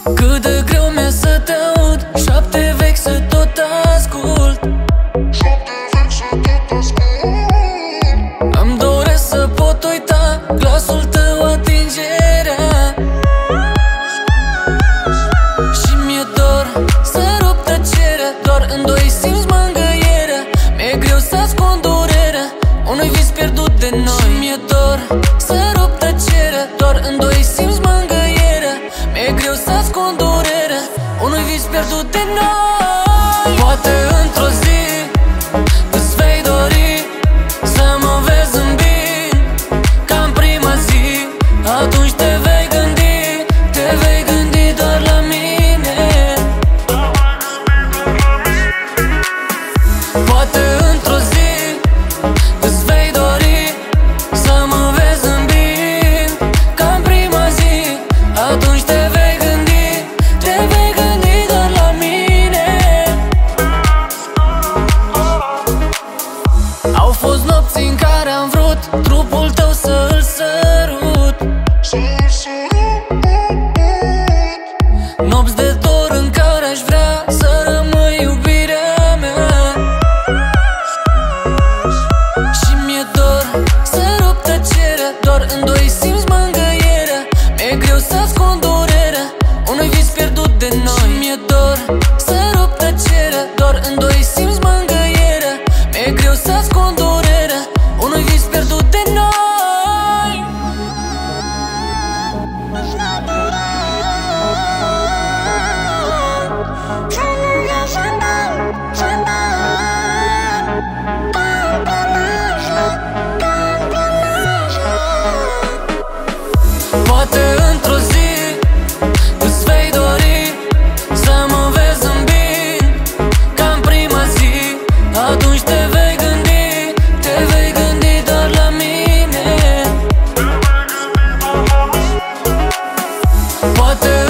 Cât de greu mi-e să te aud, șapte vechi să tot ascult. Îmi doresc să pot uita glasul tău, atingerea. Și mi-e dor să rup tăcerea, doar în doi simți mângâierea. Mi-e greu să ascund durerea unui vis pierdut de noi. Și mi-e dor să rup tăcerea, doar în doi simți mângâierea. Mi-e greu să ascund durerea unui vis pierdut de noi. Poate într-o zi îți vei dori să mă vezi zâmbind ca în prima zi. Atunci te vei gândi doar la mine. Poate într-o zi îți vei dori să mă vezi zâmbind ca în prima zi. Atunci te vei gândi doar la mine. Au fost nopți în care am vrut trupul tău să-l sărut, nopți de dor în care aș vrea să rămâi iubirea mea. Și mi-e dor să rup tăcerea, doar în doi simți mângâierea. Mi-e greu să ascund durerea unui vis pierdut de noi. Și mi-e dor să rup tăcerea, doar în doi simți mângâierea. Mi-e greu să ascund durerea unui vis pierdut de noi. Poate într-o zi îți vei dori să mă vezi zâmbind ca în prima zi. Atunci te vei gândi doar la mine. Poate